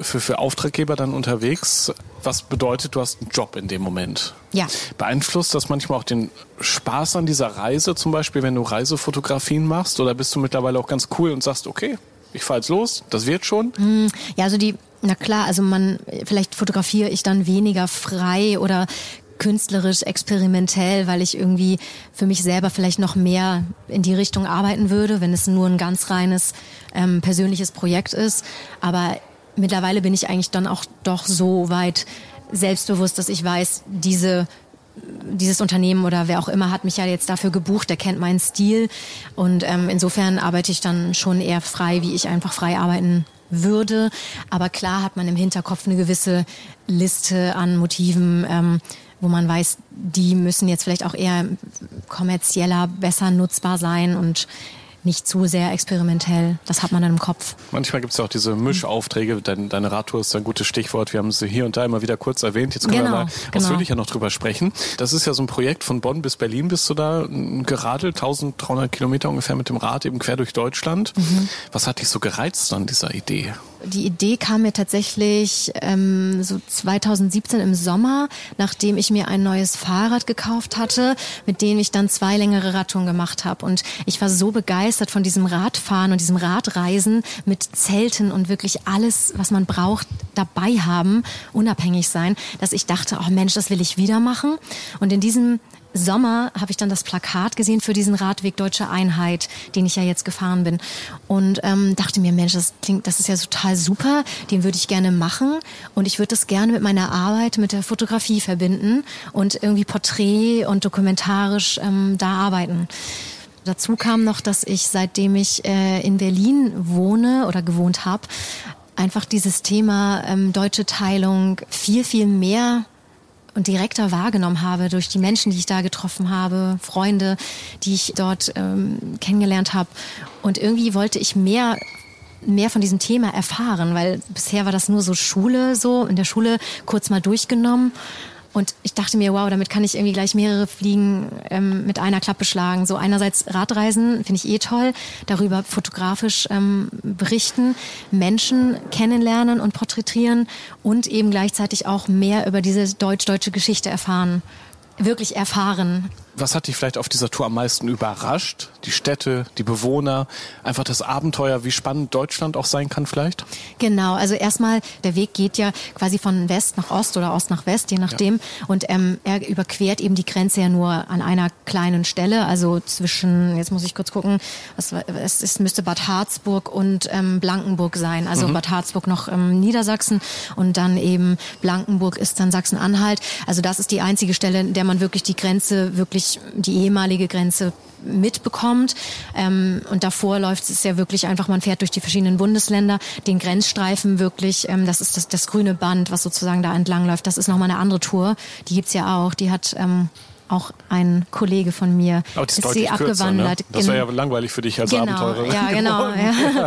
für, für Auftraggeber dann unterwegs. Was bedeutet, du hast einen Job in dem Moment? Ja. Beeinflusst das manchmal auch den Spaß an dieser Reise, zum Beispiel, wenn du Reisefotografien machst? Oder bist du mittlerweile auch ganz cool und sagst, okay, ich fahr jetzt los, das wird schon? Ja, also die, na klar, also man, vielleicht fotografiere ich dann weniger frei oder künstlerisch, experimentell, weil ich irgendwie für mich selber vielleicht noch mehr in die Richtung arbeiten würde, wenn es nur ein ganz reines ähm, persönliches Projekt ist. Aber mittlerweile bin ich eigentlich dann auch doch so weit selbstbewusst, dass ich weiß, diese dieses Unternehmen oder wer auch immer hat mich ja jetzt dafür gebucht, der kennt meinen Stil und ähm, insofern arbeite ich dann schon eher frei, wie ich einfach frei arbeiten würde. Aber klar hat man im Hinterkopf eine gewisse Liste an Motiven, ähm, wo man weiß, die müssen jetzt vielleicht auch eher kommerzieller, besser nutzbar sein und nicht zu sehr experimentell. Das hat man dann im Kopf. Manchmal gibt es ja auch diese Mischaufträge. Deine, deine Radtour ist ein gutes Stichwort. Wir haben sie hier und da immer wieder kurz erwähnt. Jetzt können genau, wir mal genau. ausführlicher noch drüber sprechen. Das ist ja so ein Projekt von Bonn bis Berlin. Bist du da geradelt? dreizehnhundert Kilometer ungefähr mit dem Rad, eben quer durch Deutschland. Mhm. Was hat dich so gereizt an dieser Idee? Die Idee kam mir tatsächlich ähm, so zweitausendsiebzehn im Sommer, nachdem ich mir ein neues Fahrrad gekauft hatte, mit dem ich dann zwei längere Radtouren gemacht habe. Und ich war so begeistert von diesem Radfahren und diesem Radreisen mit Zelten und wirklich alles, was man braucht, dabei haben, unabhängig sein, dass ich dachte, oh Mensch, das will ich wieder machen. Und in diesem Sommer habe ich dann das Plakat gesehen für diesen Radweg Deutsche Einheit, den ich ja jetzt gefahren bin. Und ähm, dachte mir, Mensch, das klingt, das ist ja total super, den würde ich gerne machen. Und ich würde das gerne mit meiner Arbeit, mit der Fotografie verbinden und irgendwie porträt- und dokumentarisch ähm, da arbeiten. Dazu kam noch, dass ich, seitdem ich äh, in Berlin wohne oder gewohnt habe, einfach dieses Thema ähm, deutsche Teilung viel, viel mehr und direkter wahrgenommen habe durch die Menschen, die ich da getroffen habe, Freunde, die ich dort ähm, kennengelernt habe. Und irgendwie wollte ich mehr mehr von diesem Thema erfahren, weil bisher war das nur so Schule, so in der Schule kurz mal durchgenommen. Und ich dachte mir, wow, damit kann ich irgendwie gleich mehrere Fliegen ähm, mit einer Klappe schlagen. So einerseits Radreisen finde ich eh toll, darüber fotografisch ähm, berichten, Menschen kennenlernen und porträtieren und eben gleichzeitig auch mehr über diese deutsch-deutsche Geschichte erfahren. Wirklich erfahren. Was hat dich vielleicht auf dieser Tour am meisten überrascht? Die Städte, die Bewohner, einfach das Abenteuer, wie spannend Deutschland auch sein kann vielleicht? Genau, also erstmal, der Weg geht ja quasi von West nach Ost oder Ost nach West, je nachdem. Ja. Und ähm, er überquert eben die Grenze ja nur an einer kleinen Stelle, also zwischen, jetzt muss ich kurz gucken, was, es ist, müsste Bad Harzburg und ähm, Blankenburg sein. Also mhm. Bad Harzburg noch ähm, Niedersachsen und dann eben Blankenburg ist dann Sachsen-Anhalt. Also das ist die einzige Stelle, in der man wirklich die Grenze wirklich die ehemalige Grenze mitbekommt. Ähm, und davor läuft es ja wirklich einfach, man fährt durch die verschiedenen Bundesländer, den Grenzstreifen wirklich, ähm, das ist das, das grüne Band, was sozusagen da entlang läuft. Das ist nochmal eine andere Tour. Die gibt's ja auch. Die hat ähm, auch ein Kollege von mir. Aber die ist, ist sie abgewandert. Kürzer, ne? Das wäre ja langweilig für dich als genau, Abenteurerin. Ja, genau. Ja.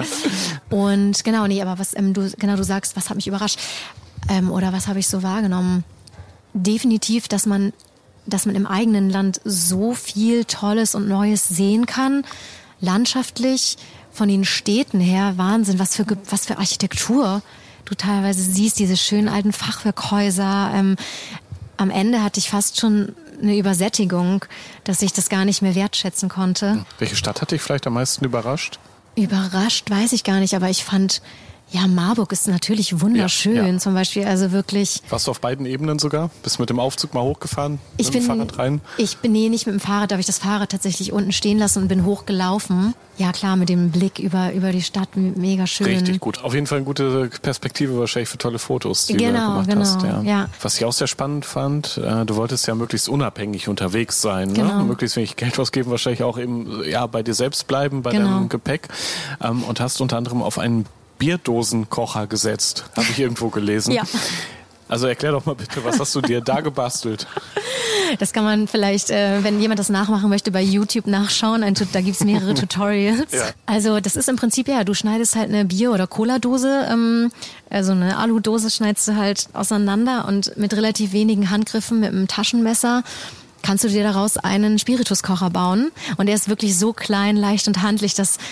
Und genau, nee, aber was ähm, du genau du sagst, was hat mich überrascht ähm, oder was habe ich so wahrgenommen? Definitiv, dass man dass man im eigenen Land so viel Tolles und Neues sehen kann, landschaftlich, von den Städten her, Wahnsinn, was für was für Architektur du teilweise siehst, diese schönen alten Fachwerkhäuser. Ähm, am Ende hatte ich fast schon eine Übersättigung, dass ich das gar nicht mehr wertschätzen konnte. Welche Stadt hat dich vielleicht am meisten überrascht? Überrascht weiß ich gar nicht, aber ich fand... Ja, Marburg ist natürlich wunderschön, ja, ja. Zum Beispiel, also wirklich. Warst du auf beiden Ebenen sogar? Bist du mit dem Aufzug mal hochgefahren? Ich mit bin, dem Fahrrad rein? Ich bin, nee, nicht mit dem Fahrrad, da habe ich das Fahrrad tatsächlich unten stehen lassen und bin hochgelaufen. Ja, klar, mit dem Blick über, über die Stadt, mega schön. Richtig gut. Auf jeden Fall eine gute Perspektive wahrscheinlich für tolle Fotos, die genau, du gemacht genau, hast. Ja. Ja. Was ich auch sehr spannend fand, du wolltest ja möglichst unabhängig unterwegs sein, genau. ne? Möglichst wenig Geld ausgeben, wahrscheinlich auch eben ja, bei dir selbst bleiben, bei genau. deinem Gepäck, und hast unter anderem auf einen Bierdosenkocher gesetzt, habe ich irgendwo gelesen. Ja. Also erklär doch mal bitte, was hast du dir da gebastelt? Das kann man vielleicht, äh, wenn jemand das nachmachen möchte, bei YouTube nachschauen. Ein, da gibt's mehrere Tutorials. Ja. Also das ist im Prinzip, ja, du schneidest halt eine Bier- oder Cola-Dose, ähm, also eine Aludose schneidest du halt auseinander und mit relativ wenigen Handgriffen mit einem Taschenmesser kannst du dir daraus einen Spirituskocher bauen. Und der ist wirklich so klein, leicht und handlich, dass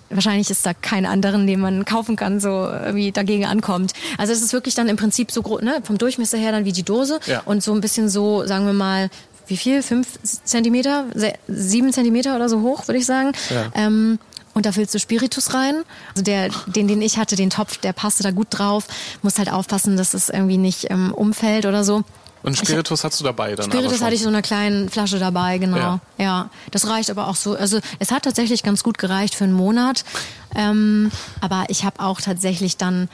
wahrscheinlich ist da kein anderen, den man kaufen kann, so irgendwie dagegen ankommt. Also es ist wirklich dann im Prinzip so groß, ne, vom Durchmesser her dann wie die Dose ja. und so ein bisschen so, sagen wir mal, wie viel? Fünf Zentimeter? Se- sieben Zentimeter oder so hoch, würde ich sagen. Ja. Ähm, und da füllst du Spiritus rein. Also der, den, den ich hatte, den Topf, der passte da gut drauf. Musst halt aufpassen, dass es irgendwie nicht ähm, umfällt oder so. Und Spiritus ich, hast du dabei dann? Spiritus aber schon. hatte ich so eine kleine Flasche dabei, genau. Ja. ja, das reicht aber auch so. Also es hat tatsächlich ganz gut gereicht für einen Monat. Ähm, aber ich habe auch tatsächlich dann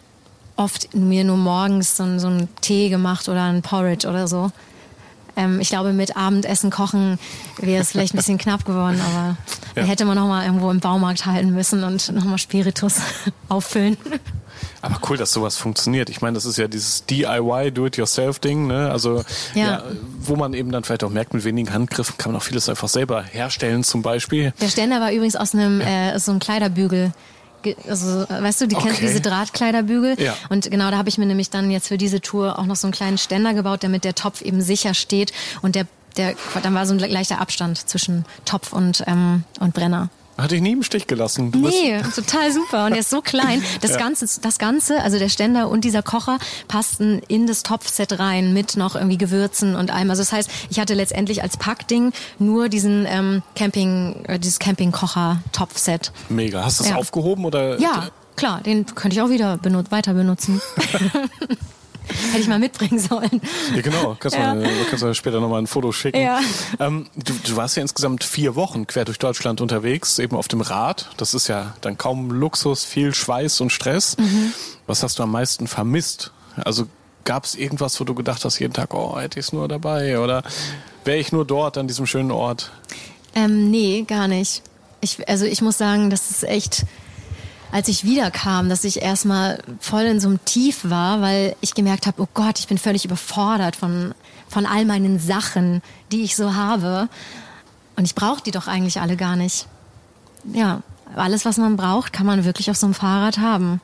oft mir nur morgens so, so einen Tee gemacht oder einen Porridge oder so. Ähm, ich glaube, mit Abendessen kochen wäre es vielleicht ein bisschen knapp geworden, aber ja. dann hätte man noch mal irgendwo im Baumarkt halten müssen und noch mal Spiritus auffüllen. Aber cool, dass sowas funktioniert. Ich meine, das ist ja dieses D I Y, Do-it-yourself-Ding, ne? Also, ja. ja, wo man eben dann vielleicht auch merkt, mit wenigen Handgriffen kann man auch vieles einfach selber herstellen, zum Beispiel. Der Ständer war übrigens aus einem, ja. äh, so einem Kleiderbügel. Also, weißt du, die okay. kennst diese Drahtkleiderbügel. Ja. Und genau, da habe ich mir nämlich dann jetzt für diese Tour auch noch so einen kleinen Ständer gebaut, damit der Topf eben sicher steht. Und der, der, dann war so ein leichter Abstand zwischen Topf und, ähm, und Brenner. Hatte ich nie im Stich gelassen. Du nee, total super. Und der ist so klein. Das, ja. Ganze, das Ganze, also der Ständer und dieser Kocher, passten in das Topfset rein mit noch irgendwie Gewürzen und allem. Also das heißt, ich hatte letztendlich als Packding nur diesen ähm, Camping, äh, dieses Camping-Kocher-Topfset. Mega. Hast du das ja. aufgehoben oder? Ja, klar. Den könnte ich auch wieder benut- weiter benutzen. Hätte ich mal mitbringen sollen. Ja, genau. Kannst du ja. kannst du später nochmal ein Foto schicken. Ja. Ähm, du, du warst ja insgesamt vier Wochen quer durch Deutschland unterwegs, eben auf dem Rad. Das ist ja dann kaum Luxus, viel Schweiß und Stress. Mhm. Was hast du am meisten vermisst? Also gab es irgendwas, wo du gedacht hast, jeden Tag, oh, hätte ich es nur dabei? Oder wäre ich nur dort an diesem schönen Ort? Ähm, nee, gar nicht. Ich, also ich muss sagen, das ist echt... Als ich wiederkam, dass ich erstmal voll in so einem Tief war, weil ich gemerkt habe, oh Gott, ich bin völlig überfordert von, von all meinen Sachen, die ich so habe. Und ich brauche die doch eigentlich alle gar nicht. Ja, alles, was man braucht, kann man wirklich auf so einem Fahrrad haben.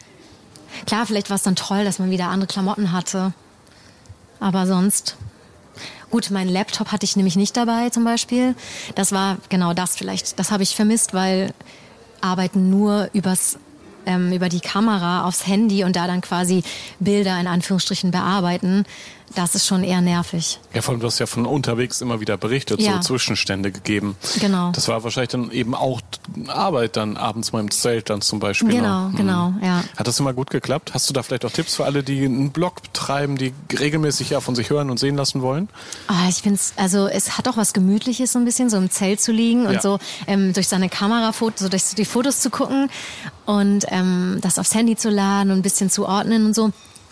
Klar, vielleicht war es dann toll, dass man wieder andere Klamotten hatte. Aber sonst... Gut, meinen Laptop hatte ich nämlich nicht dabei zum Beispiel. Das war genau das vielleicht. Das habe ich vermisst, weil... arbeiten nur übers, ähm, über die Kamera aufs Handy und da dann quasi Bilder in Anführungsstrichen bearbeiten, das ist schon eher nervig. Ja, vor allem, du hast ja von unterwegs immer wieder berichtet, ja. so Zwischenstände gegeben. Genau. Das war wahrscheinlich dann eben auch Arbeit dann abends mal im Zelt dann zum Beispiel. Genau, noch. genau, mhm. ja. Hat das immer gut geklappt? Hast du da vielleicht auch Tipps für alle, die einen Blog betreiben, die regelmäßig ja von sich hören und sehen lassen wollen? Ah, ich finde es, also es hat auch was Gemütliches so ein bisschen, so im Zelt zu liegen und ja. so ähm, durch seine Kamerafotos, so durch die Fotos zu gucken und ähm, das aufs Handy zu laden und ein bisschen zu ordnen und so.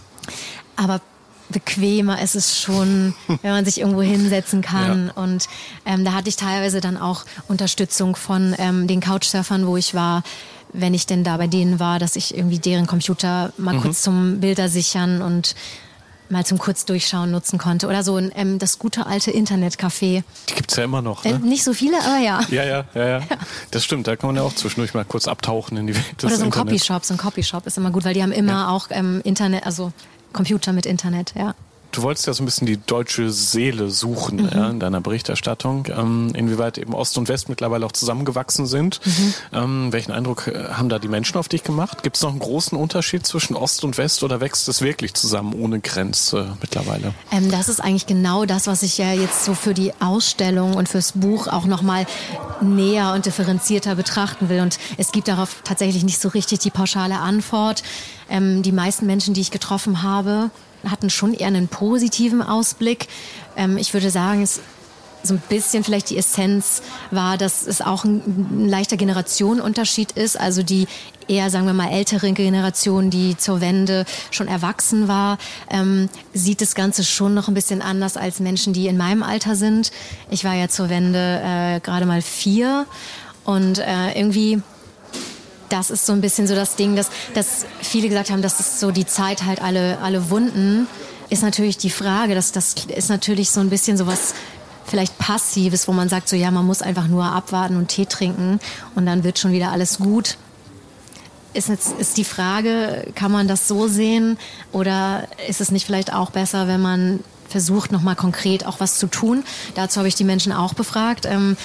Aber bequemer ist es schon, wenn man sich irgendwo hinsetzen kann. Ja. Und ähm, da hatte ich teilweise dann auch Unterstützung von ähm, den Couchsurfern, wo ich war, wenn ich denn da bei denen war, dass ich irgendwie deren Computer mal mhm. kurz zum Bilder sichern und mal zum Kurzdurchschauen nutzen konnte. Oder so ein, ähm, das gute alte Internetcafé. Die gibt's ja immer noch, ne? Äh, nicht so viele, aber ja. Ja, ja, ja, ja. Das stimmt, da kann man ja auch zwischendurch mal kurz abtauchen in die Welt des Oder so ein Internets. Copyshop, so ein Copyshop ist immer gut, weil die haben immer ja. auch ähm, Internet, also Computer mit Internet, ja. Du wolltest ja so ein bisschen die deutsche Seele suchen mhm. ja, in deiner Berichterstattung, ähm, inwieweit eben Ost und West mittlerweile auch zusammengewachsen sind. Mhm. Ähm, welchen Eindruck haben da die Menschen auf dich gemacht? Gibt es noch einen großen Unterschied zwischen Ost und West oder wächst es wirklich zusammen ohne Grenze mittlerweile? Ähm, das ist eigentlich genau das, was ich ja jetzt so für die Ausstellung und fürs Buch auch nochmal näher und differenzierter betrachten will. Und es gibt darauf tatsächlich nicht so richtig die pauschale Antwort. Ähm, die meisten Menschen, die ich getroffen habe, hatten schon eher einen positiven Ausblick. Ähm, ich würde sagen, es so ein bisschen vielleicht die Essenz war, dass es auch ein, ein leichter Generationenunterschied ist. Also die eher, sagen wir mal, ältere Generation, die zur Wende schon erwachsen war, ähm, sieht das Ganze schon noch ein bisschen anders als Menschen, die in meinem Alter sind. Ich war ja zur Wende äh, gerade mal vier und äh, irgendwie... Das ist so ein bisschen so das Ding, dass, dass viele gesagt haben, das ist so die Zeit halt alle, alle Wunden, ist natürlich die Frage, dass das ist natürlich so ein bisschen sowas vielleicht Passives, wo man sagt so, ja, man muss einfach nur abwarten und Tee trinken und dann wird schon wieder alles gut. Ist jetzt, ist die Frage, kann man das so sehen oder ist es nicht vielleicht auch besser, wenn man versucht, nochmal konkret auch was zu tun? Dazu habe ich die Menschen auch befragt. Ähm,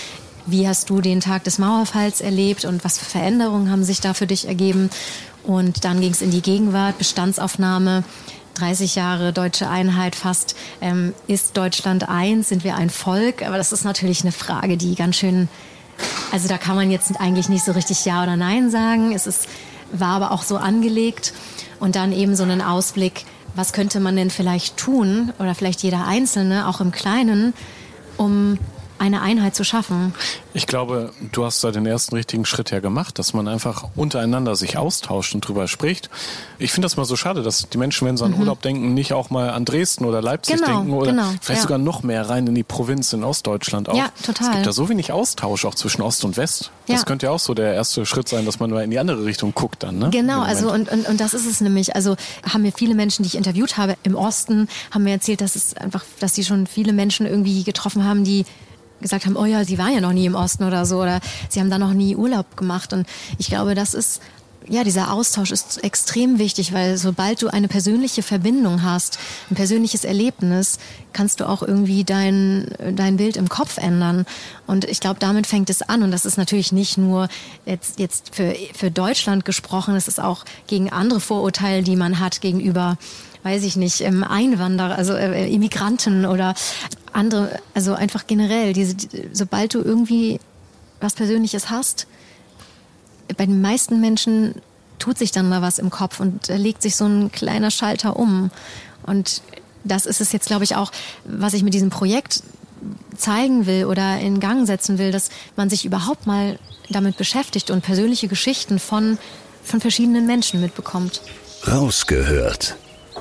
wie hast du den Tag des Mauerfalls erlebt und was für Veränderungen haben sich da für dich ergeben. Und dann ging es in die Gegenwart, Bestandsaufnahme, dreißig Jahre deutsche Einheit fast. Ähm, ist Deutschland eins? Sind wir ein Volk? Aber das ist natürlich eine Frage, die ganz schön, also da kann man jetzt eigentlich nicht so richtig Ja oder Nein sagen. Es ist, war aber auch so angelegt. Und dann eben so einen Ausblick, was könnte man denn vielleicht tun, oder vielleicht jeder Einzelne, auch im Kleinen, um eine Einheit zu schaffen. Ich glaube, du hast da den ersten richtigen Schritt ja gemacht, dass man einfach untereinander sich austauscht und drüber spricht. Ich finde das mal so schade, dass die Menschen, wenn sie an mhm. Urlaub denken, nicht auch mal an Dresden oder Leipzig genau, denken oder genau, vielleicht ja. sogar noch mehr rein in die Provinz in Ostdeutschland auch. Ja, total. Es gibt da so wenig Austausch auch zwischen Ost und West. Das ja. könnte ja auch so der erste Schritt sein, dass man mal in die andere Richtung guckt dann. Ne? Genau, also und, und, und das ist es nämlich. Also haben mir viele Menschen, die ich interviewt habe im Osten, haben mir erzählt, dass es einfach, dass sie schon viele Menschen irgendwie getroffen haben, die gesagt haben, oh ja, sie waren ja noch nie im Osten oder so, oder sie haben da noch nie Urlaub gemacht. Und ich glaube, das ist, ja, dieser Austausch ist extrem wichtig, weil sobald du eine persönliche Verbindung hast, ein persönliches Erlebnis, kannst du auch irgendwie dein, dein Bild im Kopf ändern. Und ich glaube, damit fängt es an. Und das ist natürlich nicht nur jetzt, jetzt für, für Deutschland gesprochen, es ist auch gegen andere Vorurteile, die man hat gegenüber, weiß ich nicht, Einwanderer, also äh, Immigranten oder andere, also einfach generell, diese, sobald du irgendwie was Persönliches hast, bei den meisten Menschen tut sich dann mal was im Kopf und äh, legt sich so ein kleiner Schalter um. Und das ist es jetzt, glaube ich, auch, was ich mit diesem Projekt zeigen will oder in Gang setzen will, dass man sich überhaupt mal damit beschäftigt und persönliche Geschichten von, von verschiedenen Menschen mitbekommt. Rausgehört.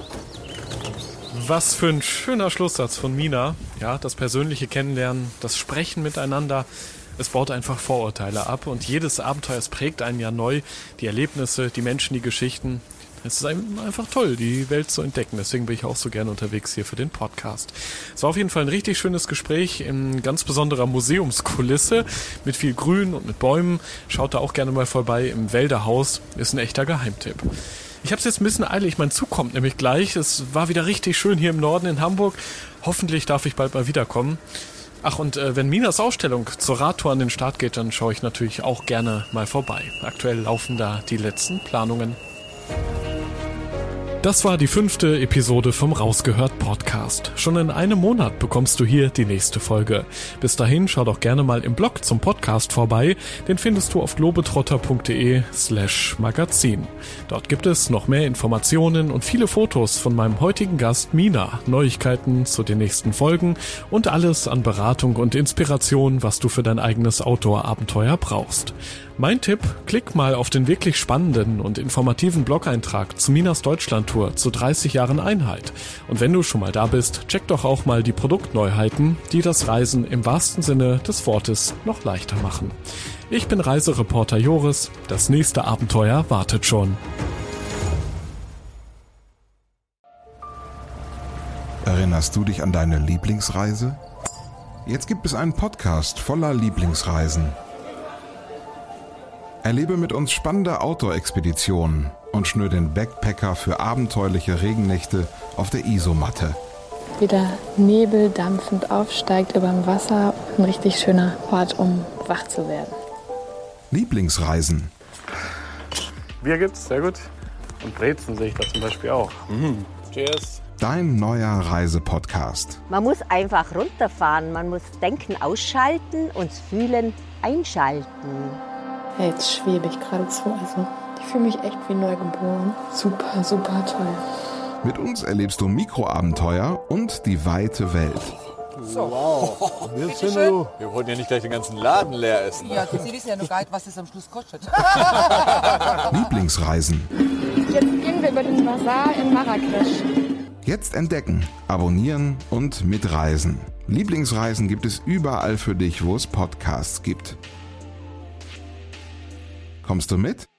Was für ein schöner Schlusssatz von Mina. Ja, das persönliche Kennenlernen, das Sprechen miteinander. Es baut einfach Vorurteile ab und jedes Abenteuer, es prägt einen ja neu. Die Erlebnisse, die Menschen, die Geschichten. Es ist einfach toll, die Welt zu entdecken. Deswegen bin ich auch so gerne unterwegs hier für den Podcast. Es war auf jeden Fall ein richtig schönes Gespräch in ganz besonderer Museumskulisse mit viel Grün und mit Bäumen. Schaut da auch gerne mal vorbei im Wälderhaus. Ist ein echter Geheimtipp. Ich habe es jetzt ein bisschen eilig, mein Zug kommt nämlich gleich. Es war wieder richtig schön hier im Norden in Hamburg. Hoffentlich darf ich bald mal wiederkommen. Ach, und äh, wenn Minas Ausstellung zur Radtour an den Start geht, dann schaue ich natürlich auch gerne mal vorbei. Aktuell laufen da die letzten Planungen. Das war die fünfte Episode vom Rausgehört Podcast. Schon in einem Monat bekommst du hier die nächste Folge. Bis dahin schau doch gerne mal im Blog zum Podcast vorbei. Den findest du auf globetrotter.de slash magazin. Dort gibt es noch mehr Informationen und viele Fotos von meinem heutigen Gast Mina, Neuigkeiten zu den nächsten Folgen und alles an Beratung und Inspiration, was du für dein eigenes Outdoor-Abenteuer brauchst. Mein Tipp, klick mal auf den wirklich spannenden und informativen Blog-Eintrag zu Minas Deutschland-Tour zu dreißig Jahren Einheit. Und wenn du schon mal da bist, check doch auch mal die Produktneuheiten, die das Reisen im wahrsten Sinne des Wortes noch leichter machen. Ich bin Reisereporter Joris, das nächste Abenteuer wartet schon. Erinnerst du dich an deine Lieblingsreise? Jetzt gibt es einen Podcast voller Lieblingsreisen. Erlebe mit uns spannende Outdoor-Expeditionen und schnür den Backpacker für abenteuerliche Regennächte auf der Isomatte. Wie der Nebel dampfend aufsteigt über dem Wasser. Ein richtig schöner Ort, um wach zu werden. Lieblingsreisen. Bier gibt's, sehr gut. Und Brezen sehe ich da zum Beispiel auch. Mhm. Cheers. Dein neuer Reisepodcast. Man muss einfach runterfahren, man muss Denken ausschalten und Fühlen einschalten. Ja, jetzt schwebe ich geradezu. Also, ich fühle mich echt wie neugeboren. Super, super toll. Mit uns erlebst du Mikroabenteuer und die weite Welt. So. Wow. Wir wollen ja nicht gleich den ganzen Laden leer essen. Ja, Sie wissen ja noch gar nicht, was das am Schluss kostet. Lieblingsreisen. Jetzt gehen wir über den Bazar in Marrakesch. Jetzt entdecken, abonnieren und mitreisen. Lieblingsreisen gibt es überall für dich, wo es Podcasts gibt. Kommst du mit?